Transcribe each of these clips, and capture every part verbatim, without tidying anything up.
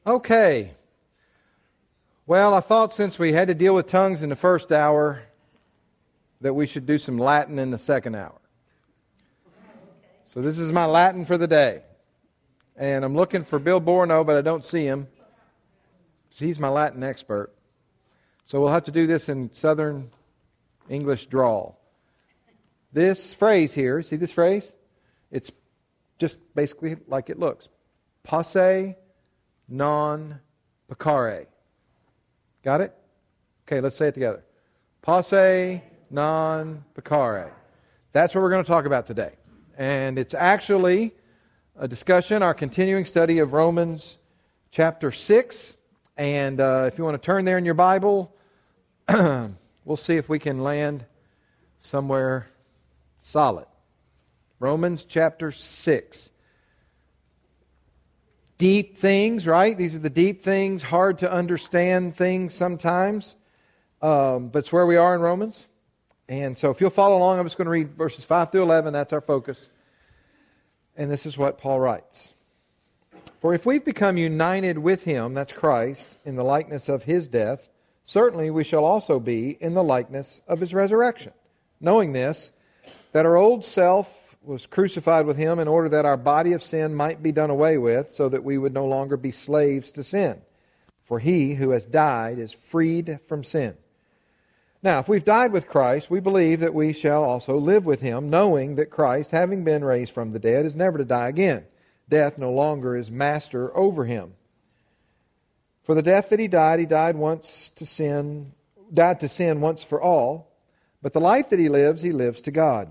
Okay. Well, I thought since we had to deal with tongues in the first hour that we should do some Latin in the second hour. So this is my Latin for the day. And I'm looking for Bill Borno, but I don't see him. He's my Latin expert. So we'll have to do this in Southern English drawl. This phrase here, see this phrase? It's just basically like it looks. Posse non peccare. Got it? Okay, let's say it together. Posse non peccare. That's what we're going to talk about today. And it's actually a discussion, our continuing study of Romans chapter six. And uh, if you want to turn there in your Bible, we'll see if we can land somewhere solid. Romans chapter six. Deep things, right? These are the deep things, hard to understand things sometimes. Um, but it's where we are in Romans. And so if you'll follow along, I'm just going to read verses five through eleven. That's our focus. And this is what Paul writes. For if we've become united with Him, that's Christ, in the likeness of His death, certainly we shall also be in the likeness of His resurrection. Knowing this, that our old self was crucified with Him in order that our body of sin might be done away with, so that we would no longer be slaves to sin. For He who has died is freed from sin. Now, if we've died with Christ, we believe that we shall also live with Him, knowing that Christ, having been raised from the dead, is never to die again. Death no longer is master over Him. For the death that He died, He died once to sin, died to sin once for all. But the life that He lives, He lives to God.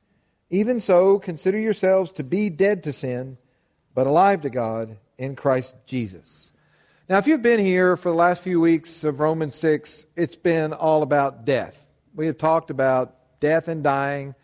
Even so, consider yourselves to be dead to sin, but alive to God in Christ Jesus. Now, if you've been here for the last few weeks of Romans six, it's been all about death. We have talked about death and dying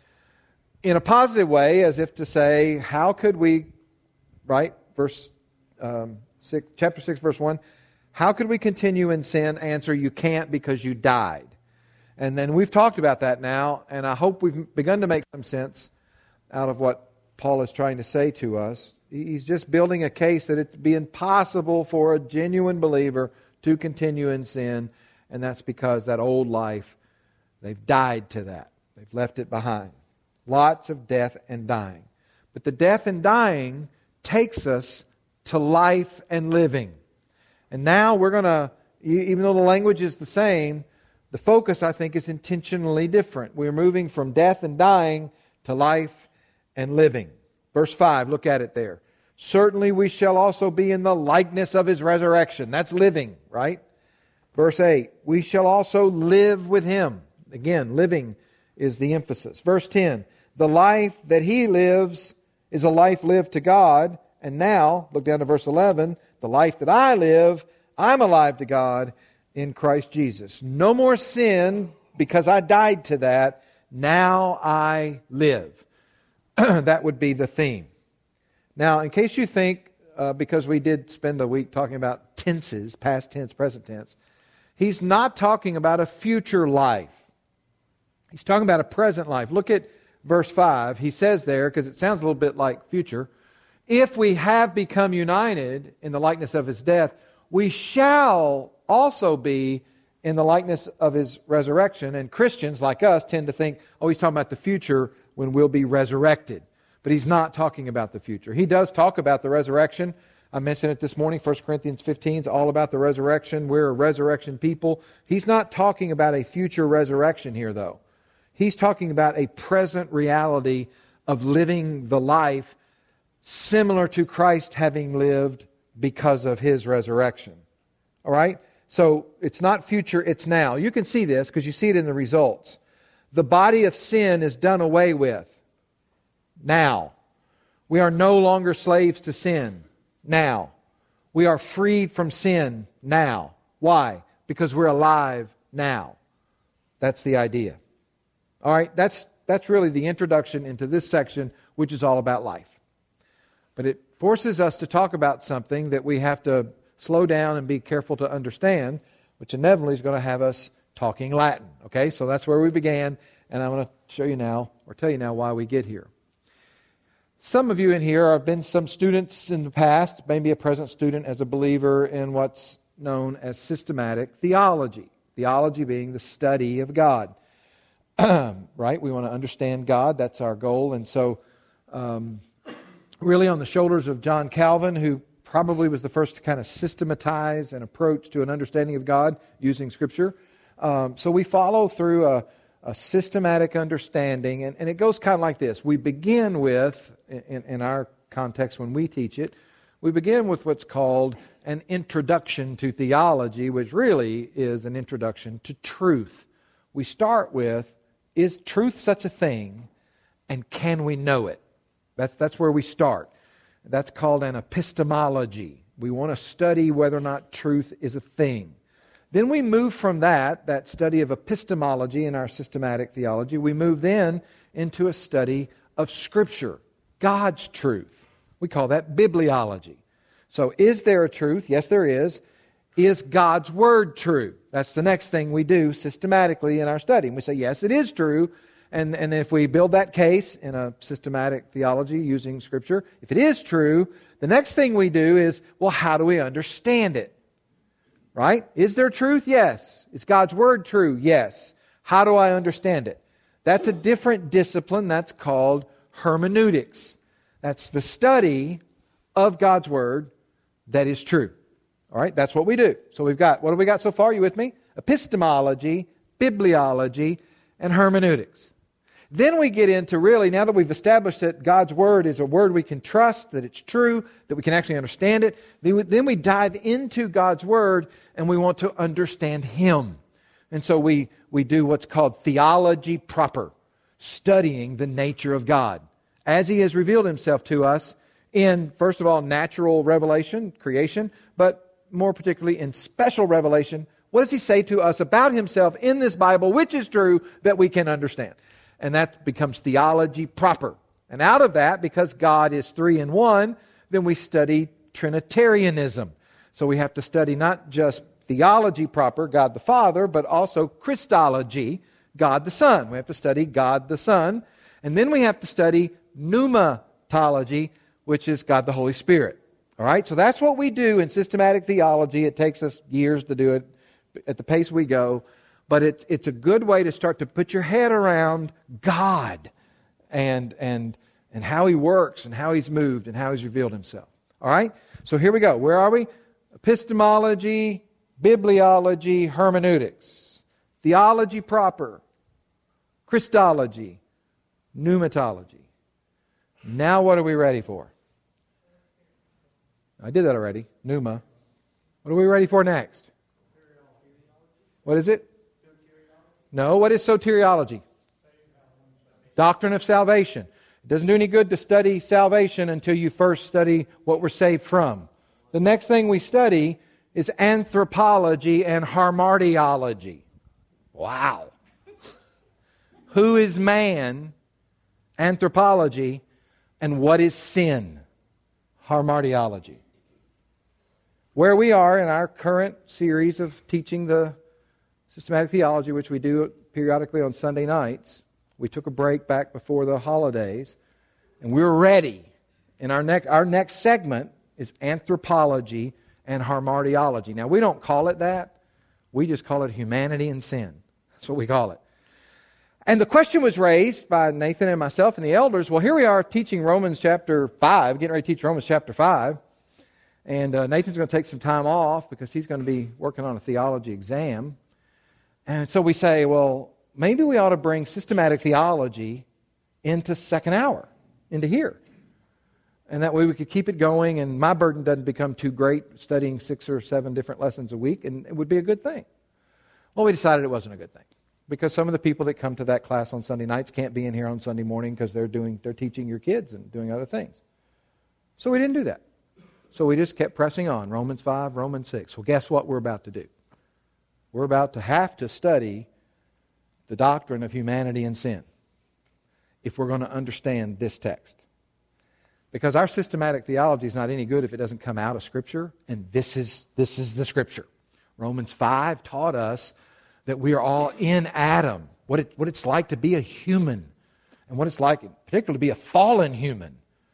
in a positive way, as if to say, how could we, right, verse um, six, chapter six, verse one, how could we continue in sin? Answer, you can't because you died. And then we've talked about that now, and I hope we've begun to make some sense out of what Paul is trying to say to us. He's just building a case that it'd be impossible for a genuine believer to continue in sin, and that's because that old life, they've died to that. They've left it behind. Lots of death and dying. But the death and dying takes us to life and living. And now we're going to, even though the language is the same, the focus, I think, is intentionally different. We're moving from death and dying to life and living. Verse five, look at it there. Certainly we shall also be in the likeness of His resurrection. That's living, right? Verse eight, we shall also live with Him. Again, living is the emphasis. Verse ten, the life that He lives is a life lived to God. And now, look down to verse eleven, the life that I live, I'm alive to God in Christ Jesus. No more sin because I died to that. Now I live. That would be the theme. Now, in case you think, uh, because we did spend a week talking about tenses, past tense, present tense, he's not talking about a future life. He's talking about a present life. Look at verse five. He says there, because it sounds a little bit like future, if we have become united in the likeness of His death, we shall also be in the likeness of His resurrection. And Christians like us tend to think, oh, he's talking about the future when we'll be resurrected. But he's not talking about the future. He does talk about the resurrection. I mentioned it this morning. First Corinthians fifteen is all about the resurrection. We're a resurrection people. He's not talking about a future resurrection here, though. He's talking about a present reality of living the life similar to Christ having lived because of His resurrection. All right? So it's not future, it's now. You can see this because you see it in the results. The body of sin is done away with. Now. We are no longer slaves to sin. Now. We are freed from sin. Now. Why? Because we're alive now. That's the idea. All right, that's that's really the introduction into this section, which is all about life. But it forces us to talk about something that we have to slow down and be careful to understand, which inevitably is going to have us talking Latin. Okay, so that's where we began, and I'm going to show you now, or tell you now, why we get here. Some of you in here have been some students in the past, maybe a present student as a believer in what's known as systematic theology. Theology being the study of God. Right? We want to understand God. That's our goal. And so, um, really on the shoulders of John Calvin, who probably was the first to kind of systematize an approach to an understanding of God using Scripture. Um, so we follow through a, a systematic understanding, and, and it goes kind of like this. We begin with, in, in our context when we teach it, we begin with what's called an introduction to theology, which really is an introduction to truth. We start with, is truth such a thing, and can we know it? That's, that's where we start. That's called an epistemology. We want to study whether or not truth is a thing. Then we move from that, that study of epistemology in our systematic theology, we move then into a study of Scripture, God's truth. We call that bibliology. So is there a truth? Yes, there is. Is God's Word true? That's the next thing we do systematically in our study. And we say, yes, it is true. And, and if we build that case in a systematic theology using Scripture, if it is true, the next thing we do is, well, how do we understand it? Right? Is there truth? Yes. Is God's Word true? Yes. How do I understand it? That's a different discipline. That's called hermeneutics. That's the study of God's Word that is true. All right? That's what we do. So we've got, what have we got so far? You with me? Epistemology, bibliology, and hermeneutics. Then we get into really, now that we've established that God's Word is a Word we can trust, that it's true, that we can actually understand it, then we dive into God's Word and we want to understand Him. And so we, we do what's called theology proper, studying the nature of God as He has revealed Himself to us in, first of all, natural revelation, creation, but more particularly in special revelation. What does He say to us about Himself in this Bible, which is true, that we can understand? And that becomes theology proper. And out of that, because God is three in one, then we study Trinitarianism. So we have to study not just theology proper, God the Father, but also Christology, God the Son. We have to study God the Son. And then we have to study pneumatology, which is God the Holy Spirit. All right? So that's what we do in systematic theology. It takes us years to do it at the pace we go. But it's it's a good way to start to put your head around God and and and how He works and how He's moved and how He's revealed Himself. All right? So here we go. Where are we? Epistemology, bibliology, hermeneutics. Theology proper. Christology. Pneumatology. Now what are we ready for? I did that already. Pneuma. What are we ready for next? What is it? No, what is soteriology? Doctrine of salvation. It doesn't do any good to study salvation until you first study what we're saved from. The next thing we study is anthropology and hamartiology. Wow. Who is man? Anthropology. And what is sin? Hamartiology. Where we are in our current series of teaching the systematic theology, which we do periodically on Sunday nights. We took a break back before the holidays, and we're ready. And our next, our next segment is anthropology and hamartiology. Now, we don't call it that. We just call it humanity and sin. That's what we call it. And the question was raised by Nathan and myself and the elders. Well, here we are teaching Romans chapter five, getting ready to teach Romans chapter five. And uh, Nathan's going to take some time off because he's going to be working on a theology exam. And so we say, well, maybe we ought to bring systematic theology into second hour, into here. And that way we could keep it going, and my burden doesn't become too great studying six or seven different lessons a week, and it would be a good thing. Well, we decided it wasn't a good thing, because some of the people that come to that class on Sunday nights can't be in here on Sunday morning because they're doing they're teaching your kids and doing other things. So we didn't do that. So we just kept pressing on, Romans five, Romans six. Well, guess what we're about to do? We're about to have to study the doctrine of humanity and sin if we're going to understand this text. Because our systematic theology is not any good if it doesn't come out of Scripture, and this is this is the Scripture. Romans five taught us that we are all in Adam, what it what it's like to be a human, and what it's like, particularly to be a fallen human.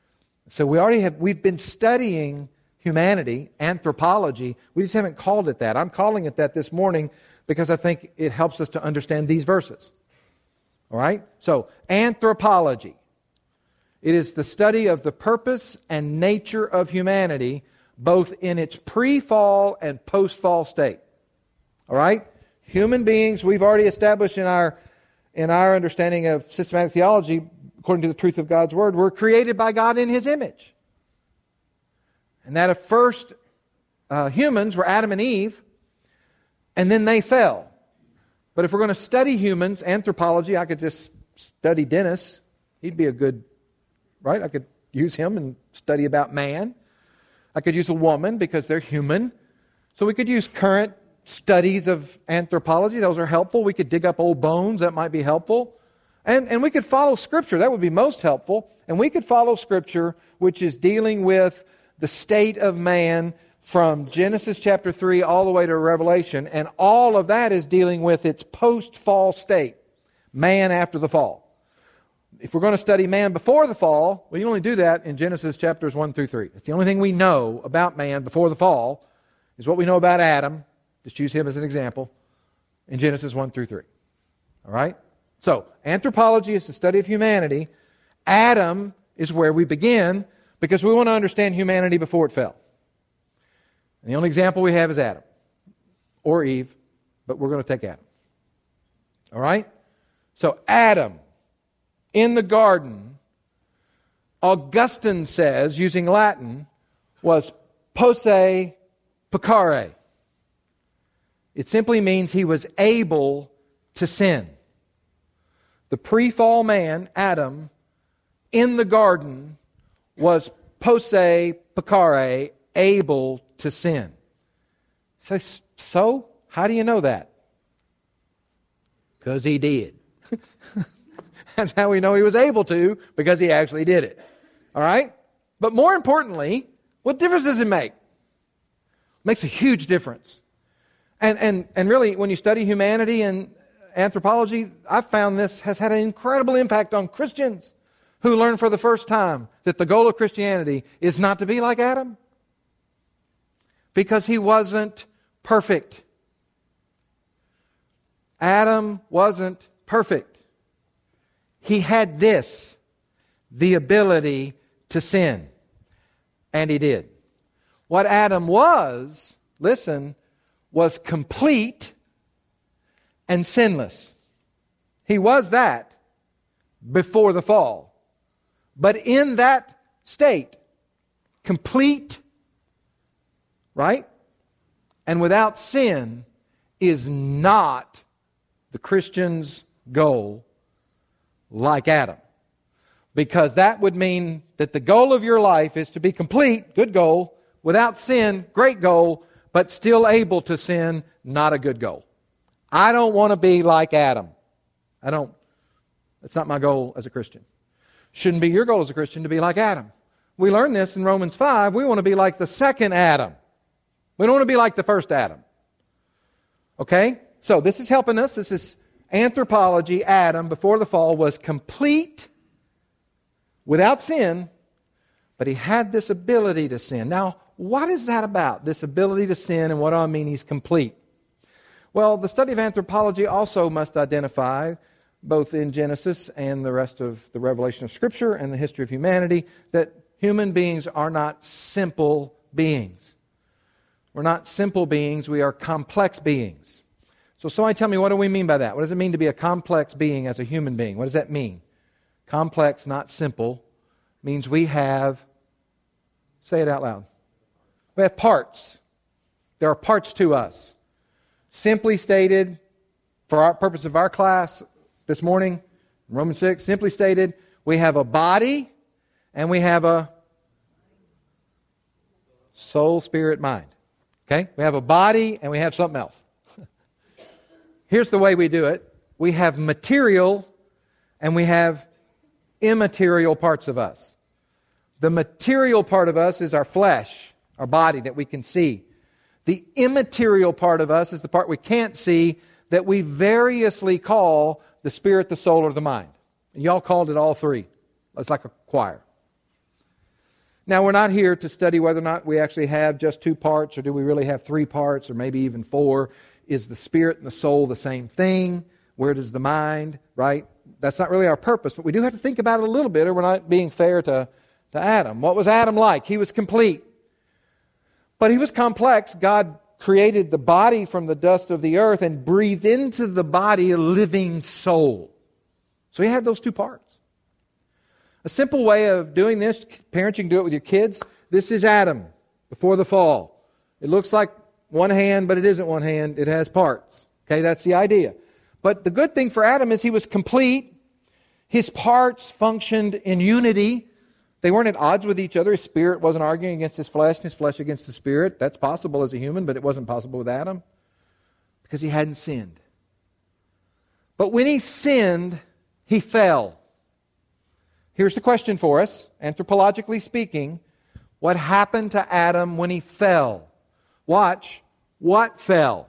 So we already have, we've been studying humanity, anthropology. We just haven't called it that. I'm calling it that this morning because I think it helps us to understand these verses. All right? So, anthropology. It is the study of the purpose and nature of humanity, both in its pre-fall and post-fall state. All right? Human beings, we've already established in our in our understanding of systematic theology, according to the truth of God's Word, we're created by God in His image. And that at first uh, humans were Adam and Eve, and then they fell. But if we're going to study humans, anthropology, I could just study Dennis. He'd be a good, right? I could use him and study about man. I could use a woman because they're human. So we could use current studies of anthropology. Those are helpful. We could dig up old bones. That might be helpful. And, and we could follow Scripture. That would be most helpful. And we could follow Scripture, which is dealing with the state of man from Genesis chapter three all the way to Revelation. And all of that is dealing with its post-fall state. Man after the fall. If we're going to study man before the fall, we only do that in Genesis chapters one through three. It's the only thing we know about man before the fall is what we know about Adam. Just use him as an example in Genesis one through three. All right? So, anthropology is the study of humanity. Adam is where we begin because we want to understand humanity before it fell. And the only example we have is Adam or Eve, but we're going to take Adam. All right? So, Adam in the garden, Augustine says, using Latin, was posse peccare. It simply means he was able to sin. The pre-fall man, Adam, in the garden was posse peccare, able to sin. So, so how do you know that? Because he did. That's how we know he was able to, because he actually did it. All right? But more importantly, what difference does it make? It makes a huge difference. And, and, and really, when you study humanity and anthropology, I've found this has had an incredible impact on Christians who learn for the first time that the goal of Christianity is not to be like Adam. Because he wasn't perfect. Adam wasn't perfect. He had this, the ability to sin. And he did. What Adam was, listen, was complete and sinless. He was that before the fall. But in that state, complete, right? And without sin is not the Christian's goal like Adam. Because that would mean that the goal of your life is to be complete, good goal, without sin, great goal, but still able to sin, not a good goal. I don't want to be like Adam. I don't. That's not my goal as a Christian. Shouldn't be your goal as a Christian to be like Adam. We learn this in Romans five. We want to be like the second Adam. We don't want to be like the first Adam. Okay? So this is helping us. This is anthropology. Adam, before the fall, was complete, without sin, but he had this ability to sin. Now, what is that about, this ability to sin, and what do I mean he's complete? Well, the study of anthropology also must identify, both in Genesis and the rest of the revelation of Scripture and the history of humanity, that human beings are not simple beings. We're not simple beings, we are complex beings. So somebody tell me, what do we mean by that? What does it mean to be a complex being as a human being? What does that mean? Complex, not simple, means we have, say it out loud, we have parts. There are parts to us. Simply stated, for our purpose of our class this morning, Romans six, simply stated, we have a body and we have a soul, spirit, mind. Okay? We have a body and we have something else. Here's the way we do it. We have material and we have immaterial parts of us. The material part of us is our flesh, our body that we can see. The immaterial part of us is the part we can't see that we variously call the spirit, the soul, or the mind. And y'all called it all three. It's like a choir. Now, we're not here to study whether or not we actually have just two parts, or do we really have three parts, or maybe even four. Is the spirit and the soul the same thing? Where does the mind, right? That's not really our purpose, but we do have to think about it a little bit, or we're not being fair to, to Adam. What was Adam like? He was complete. But he was complex. God created the body from the dust of the earth and breathed into the body a living soul. So he had those two parts. A simple way of doing this, parents, you can do it with your kids. This is Adam before the fall. It looks like one hand, but it isn't one hand. It has parts. Okay, that's the idea. But the good thing for Adam is he was complete. His parts functioned in unity. They weren't at odds with each other. His spirit wasn't arguing against his flesh and his flesh against the spirit. That's possible as a human, but it wasn't possible with Adam because he hadn't sinned. But when he sinned, he fell. Here's the question for us, anthropologically speaking. What happened to Adam when he fell? Watch. What fell?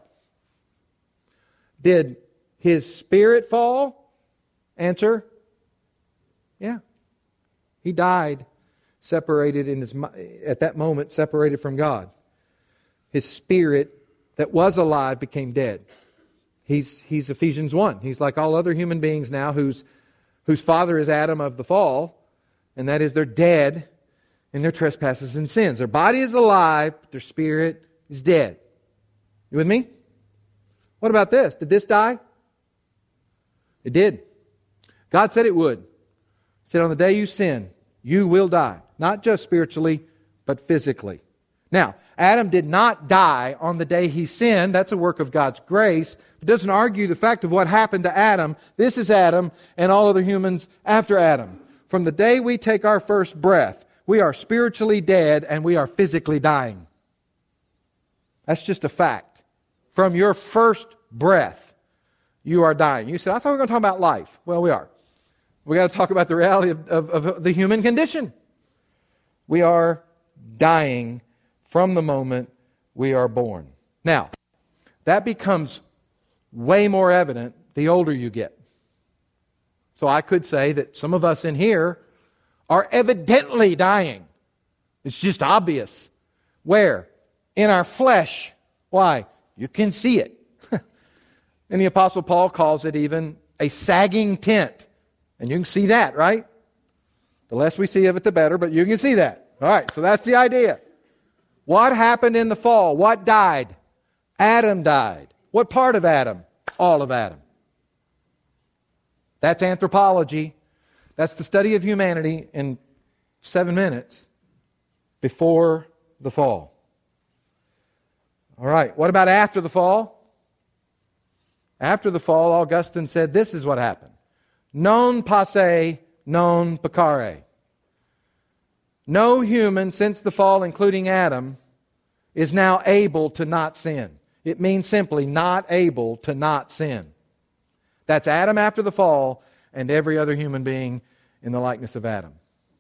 Did his spirit fall? Answer. Yeah. He died, separated in his at that moment, separated from God. His spirit that was alive became dead. He's he's Ephesians one. He's like all other human beings now whose whose father is Adam of the fall, and that is they're dead in their trespasses and sins. Their body is alive, but their spirit is dead. You with me? What about this? Did this die? It did. God said it would. He said, on the day you sin, you will die. Not just spiritually, but physically. Now, Adam did not die on the day he sinned. That's a work of God's grace. It doesn't argue the fact of what happened to Adam. This is Adam and all other humans after Adam. From the day we take our first breath, we are spiritually dead and we are physically dying. That's just a fact. From your first breath, you are dying. You said, I thought we were going to talk about life. Well, we are. We got to talk about the reality of, of, of the human condition. We are dying from the moment we are born. Now, that becomes way more evident the older you get. So I could say that some of us in here are evidently dying. It's just obvious. Where? In our flesh. Why? You can see it. And the Apostle Paul calls it even a sagging tent. And you can see that, right? The less we see of it, the better, but you can see that. All right, so that's the idea. What happened in the fall? What died? Adam died. What part of Adam? All of Adam. That's anthropology. That's the study of humanity in seven minutes before the fall. All right, what about after the fall? After the fall, Augustine said this is what happened. Non posse, non peccare. No human since the fall, including Adam, is now able to not sin. It means simply not able to not sin. That's Adam after the fall and every other human being in the likeness of Adam.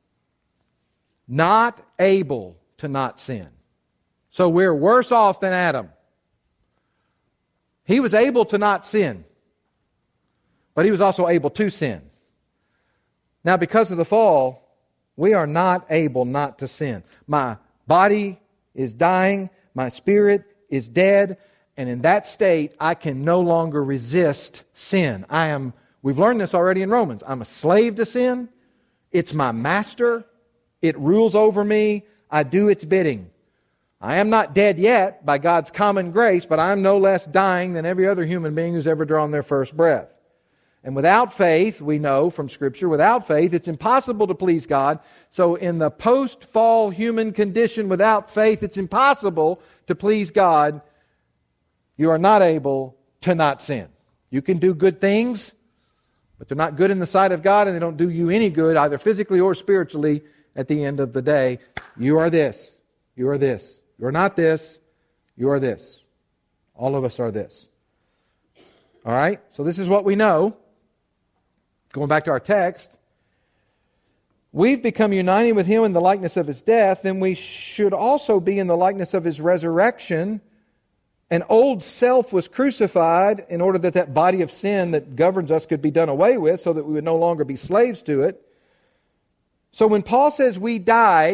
Not able to not sin. So we're worse off than Adam. He was able to not sin, but he was also able to sin. Now, because of the fall, we are not able not to sin. My body is dying, my spirit is dead, and in that state, I can no longer resist sin. I am, we've learned this already in Romans. I'm a slave to sin. It's my master. It rules over me. I do its bidding. I am not dead yet by God's common grace, but I'm no less dying than every other human being who's ever drawn their first breath. And without faith, we know from Scripture, without faith, it's impossible to please God. So in the post-fall human condition, without faith, it's impossible to please God. You are not able to not sin. You can do good things, but they're not good in the sight of God, and they don't do you any good, either physically or spiritually, at the end of the day. You are this. You are this. You are not this. You are this. All of us are this. All right? So this is what we know. Going back to our text. We've become united with Him in the likeness of His death, and we should also be in the likeness of His resurrection. An old self was crucified in order that that body of sin that governs us could be done away with, so that we would no longer be slaves to it. So when Paul says we died,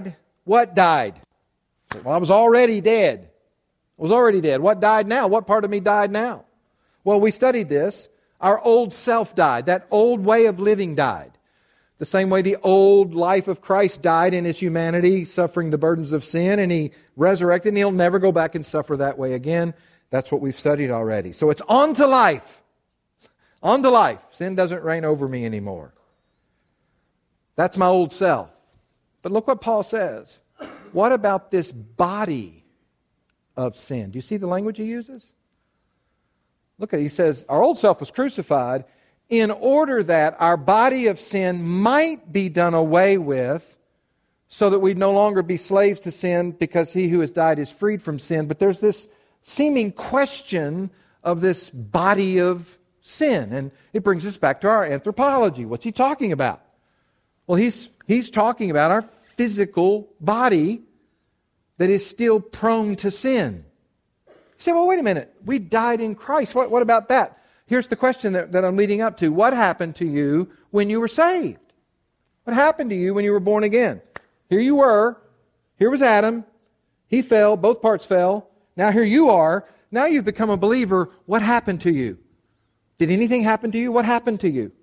What died? Well, I was already dead. I was already dead. What died now? What part of me died now? Well, we studied this. Our old self died. That old way of living died. The same way the old life of Christ died in His humanity, suffering the burdens of sin, and He resurrected, and He'll never go back and suffer that way again. That's what we've studied already. So it's on to life. On to life. Sin doesn't reign over me anymore. That's my old self. But look what Paul says. What about this body of sin? Do you see the language he uses? Look at it. He says, our old self was crucified in order that our body of sin might be done away with, so that we'd no longer be slaves to sin, because he who has died is freed from sin. But there's this seeming question of this body of sin. And it brings us back to our anthropology. What's he talking about? Well, he's, he's talking about our physical body that is still prone to sin. You say, well, wait a minute. We died in Christ. What, what about that? Here's the question that, that I'm leading up to. What happened to you when you were saved? What happened to you when you were born again? Here you were. Here was Adam. He fell. Both parts fell. Now here you are. Now you've become a believer. What happened to you? Did anything happen to you? What happened to you?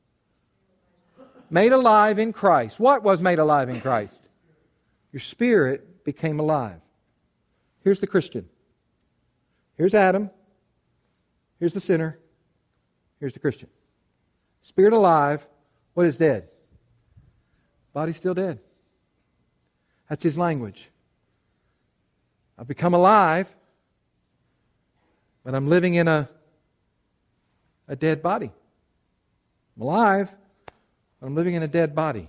Made alive in Christ. What was made alive in Christ? Your spirit became alive. Here's the Christian. Here's Adam. Here's the sinner. Here's the Christian. Spirit alive. What is dead? Body still dead. That's his language. I've become alive, but I'm living in a, a dead body. I'm alive, but I'm living in a dead body.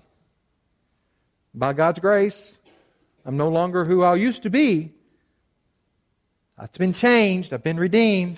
By God's grace, I'm no longer who I used to be. It's been changed. I've been redeemed.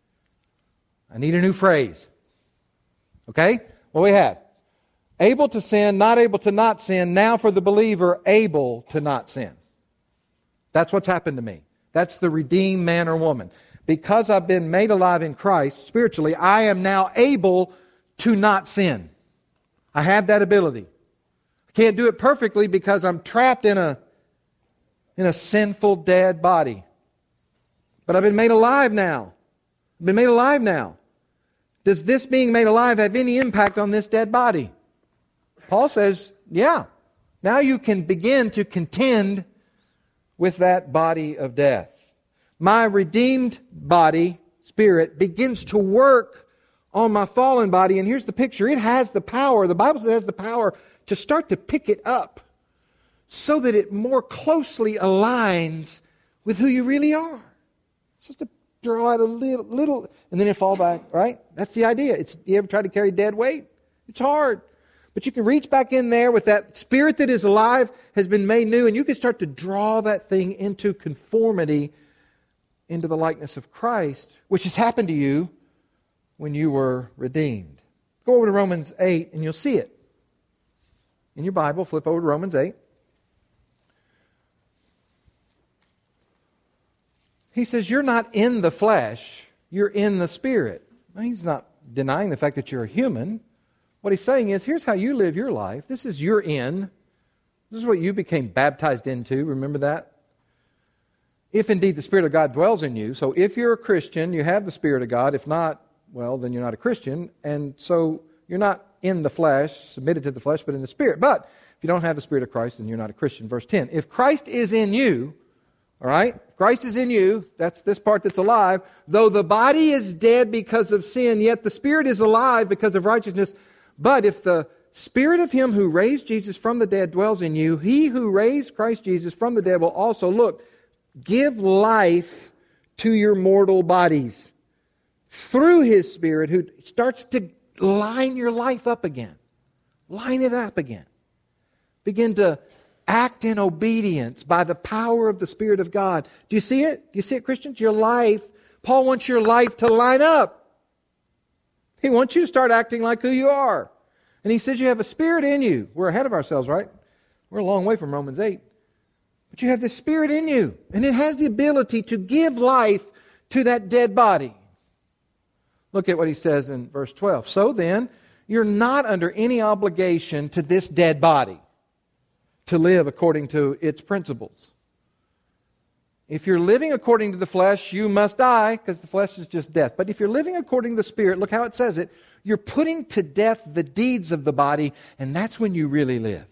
I need a new phrase. Okay? What we have? Able to sin, not able to not sin. Now for the believer, able to not sin. That's what's happened to me. That's the redeemed man or woman. Because I've been made alive in Christ, spiritually, I am now able to not sin. I have that ability. I can't do it perfectly because I'm trapped in a, in a sinful, dead body. But I've been made alive now. I've been made alive now. Does this being made alive have any impact on this dead body? Paul says, yeah. Now you can begin to contend with that body of death. My redeemed body, spirit, begins to work on my fallen body. And here's the picture. It has the power, the Bible says it has the power to start to pick it up so that it more closely aligns with who you really are. It's just to draw out a little, little, and then it fall back, right? That's the idea. It's, you ever try to carry dead weight? It's hard. But you can reach back in there with that spirit that is alive, has been made new, and you can start to draw that thing into conformity, into the likeness of Christ, which has happened to you when you were redeemed. Go over to Romans eight, and you'll see it. In your Bible, flip over to Romans eight. He says, you're not in the flesh, you're in the Spirit. Now, he's not denying the fact that you're a human. What he's saying is, here's how you live your life. This is your in. This is what you became baptized into. Remember that? If indeed the Spirit of God dwells in you. So if you're a Christian, you have the Spirit of God. If not, well, then you're not a Christian. And so you're not in the flesh, submitted to the flesh, but in the Spirit. But if you don't have the Spirit of Christ, then you're not a Christian. Verse ten. If Christ is in you, all right? If Christ is in you, that's this part that's alive. Though the body is dead because of sin, yet the Spirit is alive because of righteousness. But if the Spirit of Him who raised Jesus from the dead dwells in you, He who raised Christ Jesus from the dead will also, look, give life to your mortal bodies through His Spirit who starts to line your life up again. Line it up again. Begin to act in obedience by the power of the Spirit of God. Do you see it? Do you see it, Christians? Your life, Paul wants your life to line up. He wants you to start acting like who you are. And he says you have a Spirit in you. We're ahead of ourselves, right? We're a long way from Romans eight. But you have the Spirit in you. And it has the ability to give life to that dead body. Look at what he says in verse twelve. So then, you're not under any obligation to this dead body. to live according to its principles. If you're living according to the flesh, you must die, because the flesh is just death. But if you're living according to the Spirit, look how it says it, you're putting to death the deeds of the body, and that's when you really live.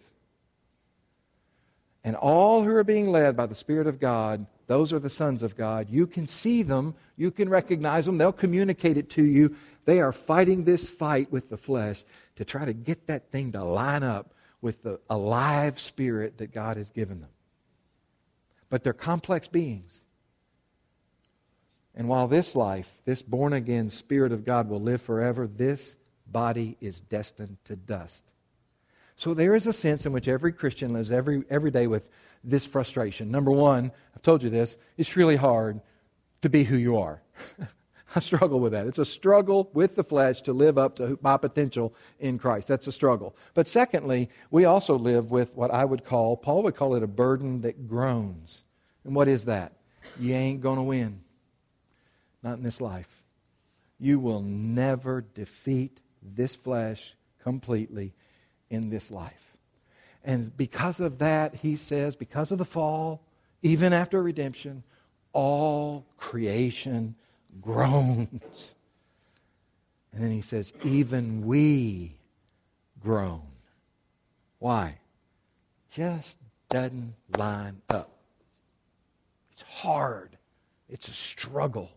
And all who are being led by the Spirit of God, those are the sons of God. You can see them, you can recognize them, they'll communicate it to you. They are fighting this fight with the flesh to try to get that thing to line up with the alive spirit that God has given them. But they're complex beings. And while this life, this born-again Spirit of God will live forever, this body is destined to dust. So there is a sense in which every Christian lives every, every day with this frustration. Number one, I've told you this, it's really hard to be who you are. I struggle with that. It's a struggle with the flesh to live up to my potential in Christ. That's a struggle. But secondly, we also live with what I would call, Paul would call it a burden that groans. And what is that? You ain't going to win. Not in this life. You will never defeat this flesh completely in this life. And because of that, he says, because of the fall, even after redemption, all creation groans. And then he says, even we groan. Why? Just doesn't line up. It's hard. It's a struggle.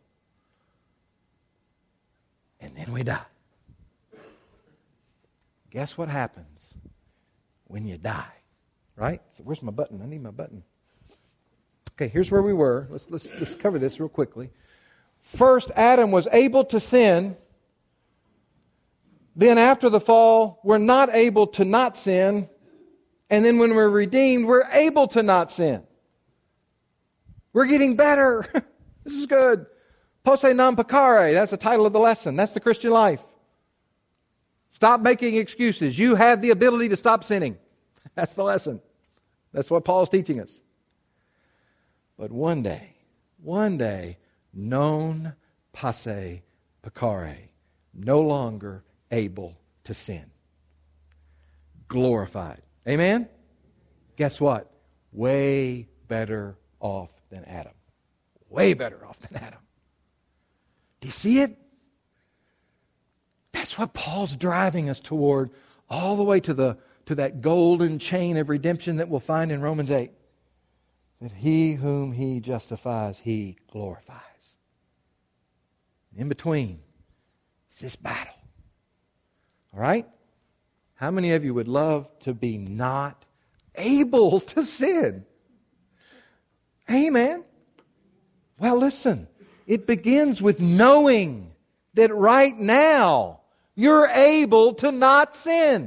And then we die. Guess what happens when you die? Right? So where's my button? I need my button. Okay, here's where we were. Let's, let's, let's cover this real quickly. First, Adam was able to sin. Then after the fall, we're not able to not sin. And then when we're redeemed, we're able to not sin. We're getting better. This is good. Posse non peccare. That's the title of the lesson. That's the Christian life. Stop making excuses. You have the ability to stop sinning. That's the lesson. That's what Paul's teaching us. But one day, one day, non posse peccare, no longer able to sin. Glorified. Amen? Guess what? Way better off than Adam. Way better off than Adam. Do you see it? That's what Paul's driving us toward, all the way to the to that golden chain of redemption that we'll find in Romans eight. That he whom he justifies, he glorifies. In between, it's this battle. All right? How many of you would love to be not able to sin? Amen. Well, listen. It begins with knowing that right now you're able to not sin.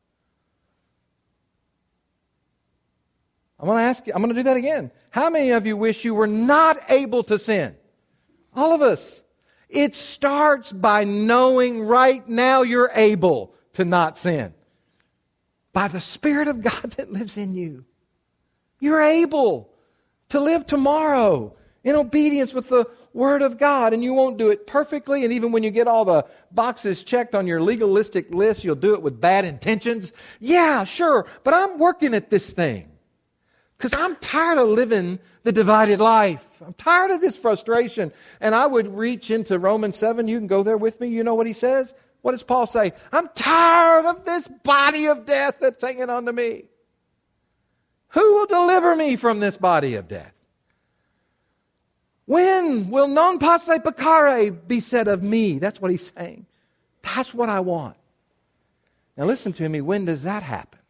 I want to ask you, I'm going to do that again. How many of you wish you were not able to sin? All of us. It starts by knowing right now you're able to not sin. By the Spirit of God that lives in you. You're able to live tomorrow in obedience with the Word of God. And you won't do it perfectly. And even when you get all the boxes checked on your legalistic list, you'll do it with bad intentions. Yeah, sure. But I'm working at this thing. Because I'm tired of living the divided life. I'm tired of this frustration. And I would reach into Romans seven. You can go there with me. You know what he says? What does Paul say? I'm tired of this body of death that's hanging on to me. Who will deliver me from this body of death? When will non posse peccare be said of me? That's what he's saying. That's what I want. Now listen to me. When does that happen?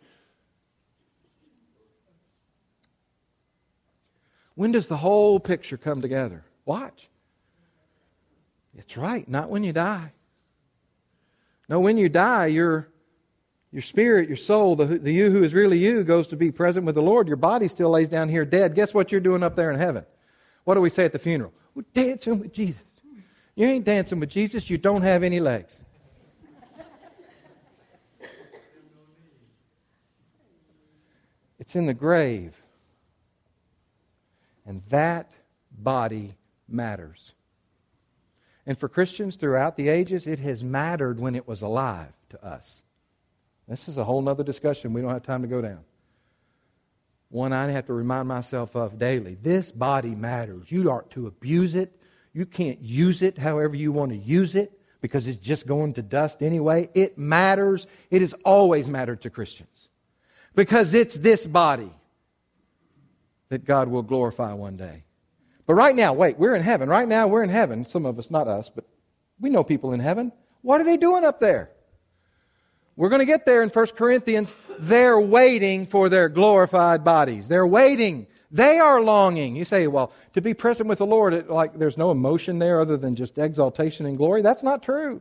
When does the whole picture come together? Watch. It's right. Not when you die. No, when you die, your, your spirit, your soul, the, the you who is really you goes to be present with the Lord. Your body still lays down here dead. Guess what you're doing up there in heaven? What do we say at the funeral? We're dancing with Jesus. You ain't dancing with Jesus. You don't have any legs. It's in the grave. And that body matters. And for Christians throughout the ages, it has mattered when it was alive to us. This is a whole other discussion we don't have time to go down. one I have to remind myself of daily. This body matters. You aren't to abuse it. You can't use it however you want to use it because it's just going to dust anyway. It matters. It has always mattered to Christians because it's this body that God will glorify one day. But right now, wait, we're in heaven. Right now, we're in heaven. Some of us, not us, but we know people in heaven. What are they doing up there? We're going to get there in First Corinthians. They're waiting for their glorified bodies. They're waiting. They are longing. You say, well, to be present with the Lord, it, like there's no emotion there other than just exaltation and glory. That's not true.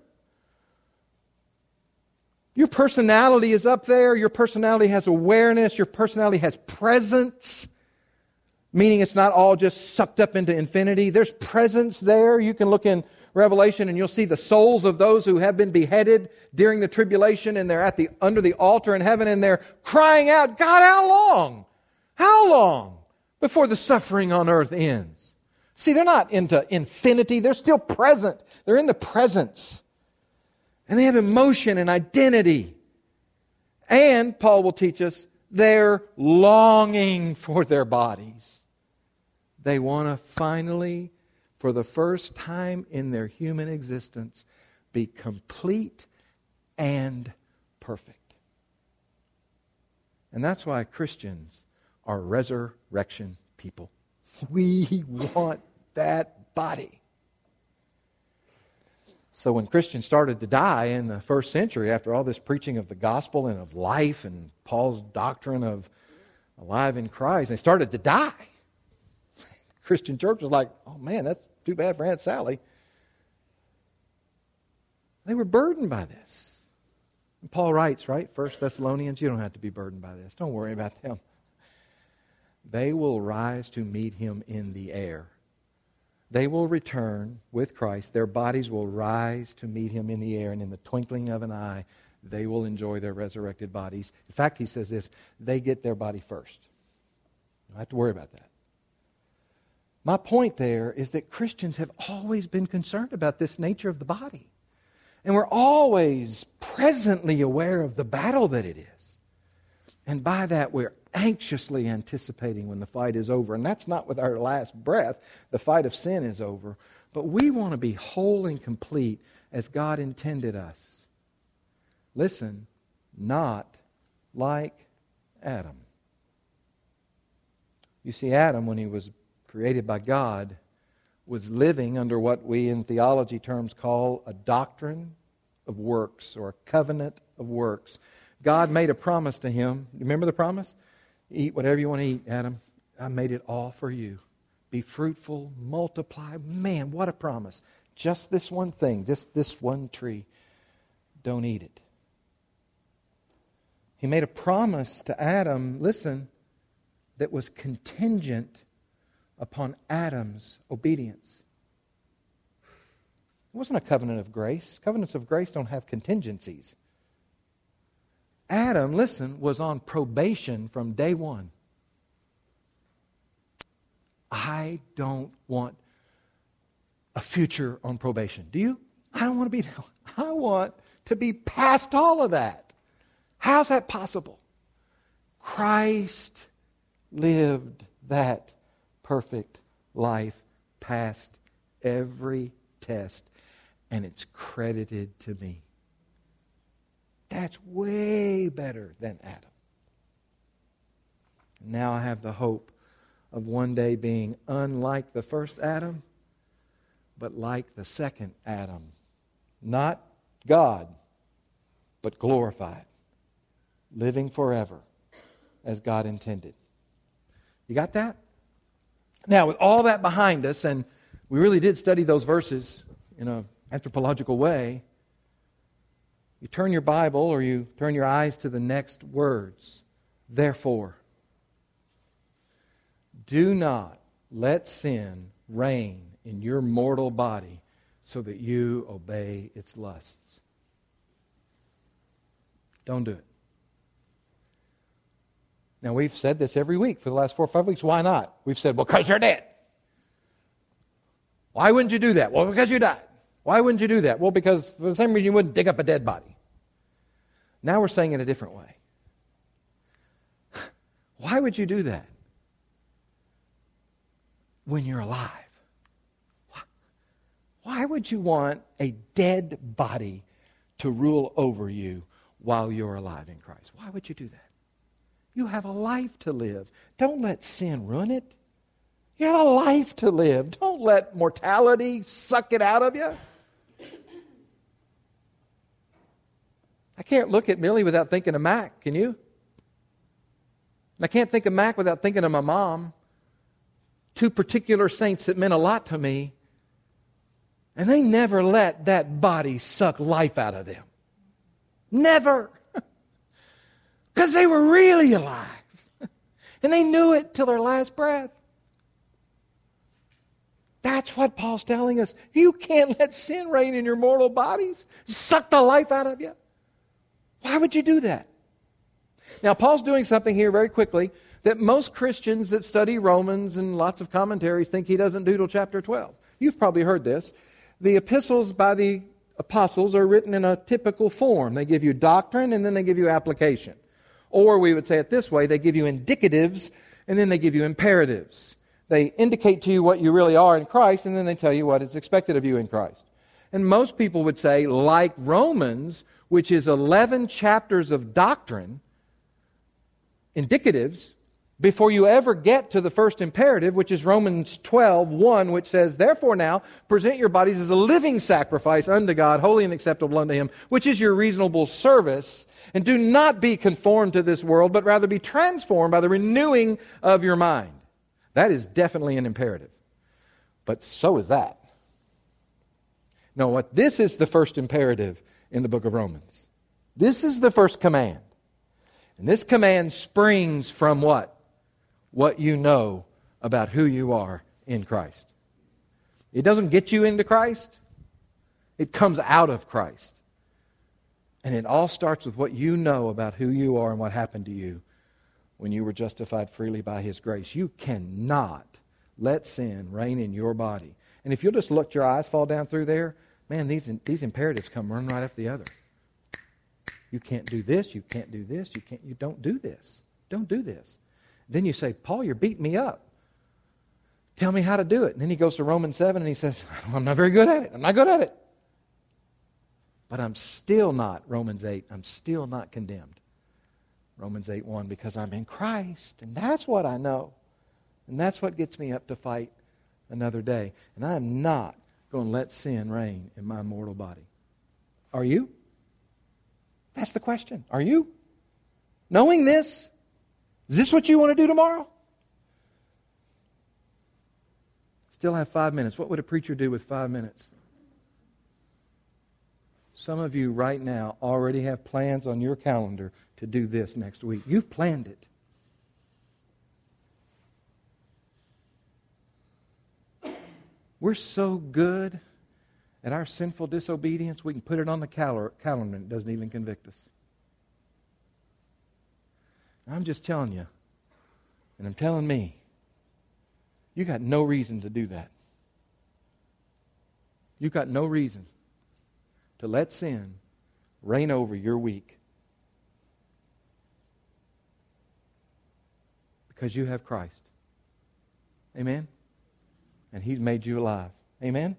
Your personality is up there. Your personality has awareness. Your personality has presence. Meaning it's not all just sucked up into infinity. There's presence there. You can look in Revelation and you'll see the souls of those who have been beheaded during the tribulation, and they're at the under the altar in heaven and they're crying out, God, how long? How long before the suffering on earth ends? See, they're not into infinity. They're still present. They're in the presence. And they have emotion and identity. And, Paul will teach us, they're longing for their bodies. They want to finally, for the first time in their human existence, be complete and perfect. And that's why Christians are resurrection people. We want that body. So when Christians started to die in the first century, after all this preaching of the gospel and of life and Paul's doctrine of alive in Christ, they started to die. Christian church was like, oh man, that's too bad for Aunt Sally. They were burdened by this. And Paul writes, right, First Thessalonians, you don't have to be burdened by this. Don't worry about them. They will rise to meet Him in the air. They will return with Christ. Their bodies will rise to meet Him in the air, and in the twinkling of an eye, they will enjoy their resurrected bodies. In fact, he says this, they get their body first. You don't have to worry about that. My point there is that Christians have always been concerned about this nature of the body. And we're always presently aware of the battle that it is. And by that, we're anxiously anticipating when the fight is over. And that's not with our last breath. The fight of sin is over. But we want to be whole and complete as God intended us. Listen, not like Adam. You see, Adam, when he was created by God, was living under what we in theology terms call a doctrine of works or a covenant of works. God made a promise to him. Remember the promise? Eat whatever you want to eat, Adam. I made it all for you. Be fruitful, multiply. Man, what a promise. Just this one thing, just this one tree. Don't eat it. He made a promise to Adam, listen, that was contingent upon Adam's obedience. It wasn't a covenant of grace. Covenants of grace don't have contingencies. Adam, listen, was on probation from day one. I don't want a future on probation. Do you? I don't want to be there. I want to be past all of that. How's that possible? Christ lived that perfect life, passed every test, and it's credited to me. That's way better than Adam. Now I have the hope of one day being unlike the first Adam, but like the second Adam. Not God, but glorified, living forever as God intended. You got that? Now, with all that behind us, and we really did study those verses in an anthropological way, you turn your Bible or you turn your eyes to the next words. Therefore, do not let sin reign in your mortal body so that you obey its lusts. Don't do it. Now, we've said this every week for the last four or five weeks. Why not? We've said, well, because you're dead. Why wouldn't you do that? Well, because you died. Why wouldn't you do that? Well, because for the same reason you wouldn't dig up a dead body. Now we're saying it a different way. Why would you do that when you're alive? Why, why would you want a dead body to rule over you while you're alive in Christ? Why would you do that? You have a life to live. Don't let sin ruin it. You have a life to live. Don't let mortality suck it out of you. I can't look at Millie without thinking of Mac, can you? I can't think of Mac without thinking of my mom. Two particular saints that meant a lot to me. And they never let that body suck life out of them. Never. Because they were really alive. And they knew it till their last breath. That's what Paul's telling us. You can't let sin reign in your mortal bodies. Suck the life out of you. Why would you do that? Now, Paul's doing something here very quickly that most Christians that study Romans and lots of commentaries think he doesn't do till chapter twelve. You've probably heard this. The epistles by the apostles are written in a typical form. They give you doctrine and then they give you application. Or we would say it this way, they give you indicatives and then they give you imperatives. They indicate to you what you really are in Christ and then they tell you what is expected of you in Christ. And most people would say, like Romans, which is eleven chapters of doctrine, indicatives, before you ever get to the first imperative, which is Romans twelve one, which says, therefore now, present your bodies as a living sacrifice unto God, holy and acceptable unto Him, which is your reasonable service. And do not be conformed to this world, but rather be transformed by the renewing of your mind. That is definitely an imperative. But so is that. No, what this is the first imperative in the book of Romans. This is the first command. And this command springs from what? What you know about who you are in Christ. It doesn't get you into Christ. It comes out of Christ. And it all starts with what you know about who you are and what happened to you when you were justified freely by His grace. You cannot let sin reign in your body. And if you'll just let your eyes fall down through there, man, these, these imperatives come one right after the other. You can't do this, you can't do this, you can't, you don't do this. Don't do this. Then you say, Paul, you're beating me up. Tell me how to do it. And then he goes to Romans seven and he says, I'm not very good at it. I'm not good at it. But I'm still not, Romans eight, I'm still not condemned. Romans eight one, because I'm in Christ. And that's what I know. And that's what gets me up to fight another day. And I am not going to let sin reign in my mortal body. Are you? That's the question. Are you? Knowing this, is this what you want to do tomorrow? Still have five minutes. What would a preacher do with five minutes? Some of you right now already have plans on your calendar to do this next week. You've planned it. We're so good at our sinful disobedience, we can put it on the cal- calendar and it doesn't even convict us. I'm just telling you, and I'm telling me, you got no reason to do that. You got no reason to let sin reign over your week. Because you have Christ. Amen? And He's made you alive. Amen?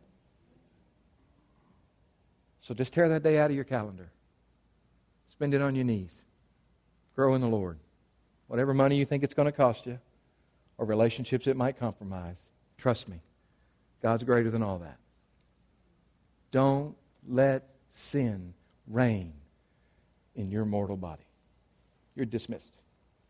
So just tear that day out of your calendar. Spend it on your knees. Grow in the Lord. Whatever money you think it's going to cost you, or relationships it might compromise, trust me, God's greater than all that. Don't let sin reign in your mortal body. You're dismissed.